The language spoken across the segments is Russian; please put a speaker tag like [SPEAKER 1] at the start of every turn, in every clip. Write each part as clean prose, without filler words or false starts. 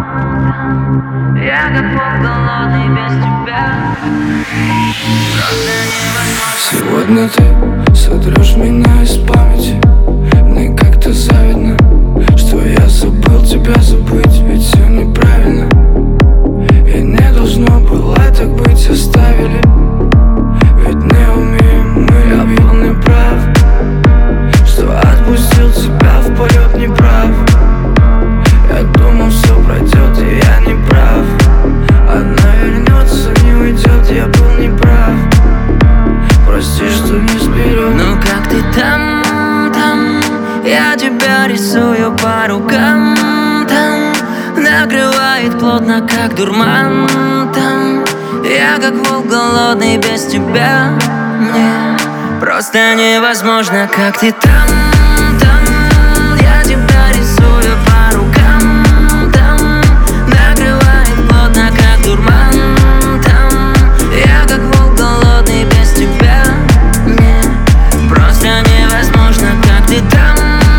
[SPEAKER 1] Я как волк голодный без тебя.
[SPEAKER 2] Сегодня ты сотрешь меня из памяти. Мне как-то завидно, что я забыл тебя забыть. Ведь все неправильно, и не должно было так быть. Оставили, ведь не умеем мы. Я был неправ, что отпустил тебя в полет, неправ. Я думал, все пройдет, и я не прав. Одна вернется, не уйдет, я был неправ. Прости, что не сберег.
[SPEAKER 1] Ну как ты там? Я тебя рисую по рукам. Там накрывает плотно, как дурман. Там я как волк голодный без тебя. Мне просто невозможно, как ты там. Я тебя рисую по рукам. Там накрывает плотно, как дурман. Там я как волк голодный без тебя. Мне просто невозможно, как ты там.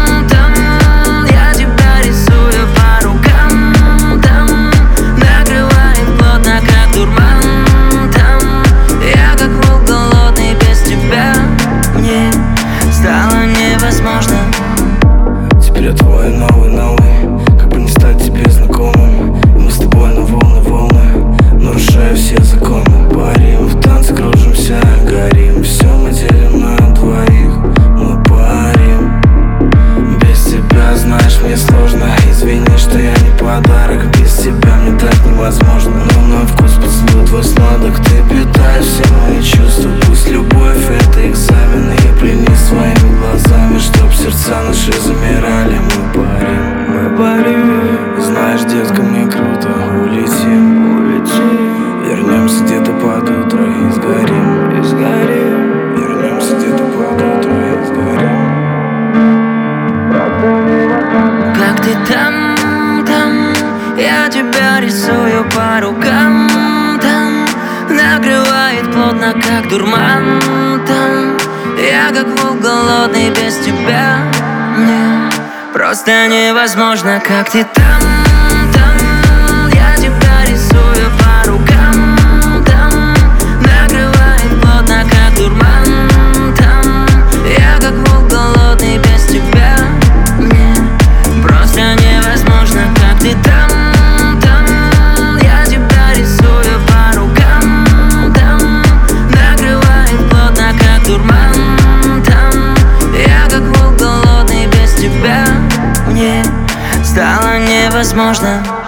[SPEAKER 1] Я тебя рисую по рукам. Там накрывает плотно, как дурман. Там я как волк голодный без тебя. Мне стало невозможно.
[SPEAKER 2] Теперь я твой новый, как бы не стать тебе знакомым. И мы с тобой на волны, нарушая все законы. Парим в танце, кружимся, горим. Все мы делим на двоих, мы парим. Без тебя, знаешь, мне сложно. Извини, что я не подарок. Без тебя мне так невозможно. Но на вкус поцелуй твой сладок. Ты питаешь все мои чувства. Пусть любовь — это экзамен. И плени своими глазами, чтоб сердца наши замирали. Мы парим. Знаешь, детка, мне круто. Улетим. Вернемся где-то под утро и сгорим. Вернемся где-то под утро и сгорим.
[SPEAKER 1] Как ты там? Я тебя рисую по рукам. Там накрывает плотно, как дурман. Там я как волк голодный без тебя. Мне просто невозможно, как ты там. Я тебя рисую по рукам. Там накрывает плотно, как дурман. Там я как волк голодный без тебя. Мне просто невозможно, как ты там. Я тебя рисую по рукам. Там накрывает плотно, как дурман. Там я как волк голодный без тебя. Мне стало невозможно.